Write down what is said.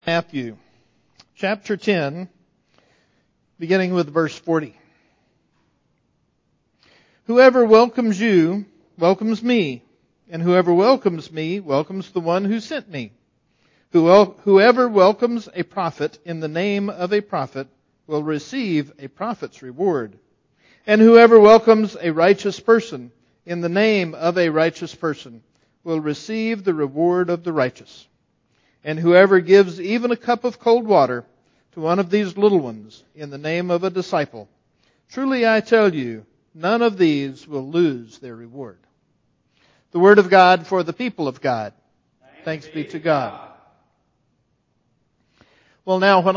Matthew chapter 10, beginning with verse 40. Whoever welcomes you welcomes me, and whoever welcomes me welcomes the one who sent me. Whoever welcomes a prophet in the name of a prophet will receive a prophet's reward. And whoever welcomes a righteous person in the name of a righteous person will receive the reward of the righteous. And whoever gives even a cup of cold water to one of these little ones in the name of a disciple, truly I tell you, none of these will lose their reward. The word of God for the people of God. Thanks be to God. Well, now, when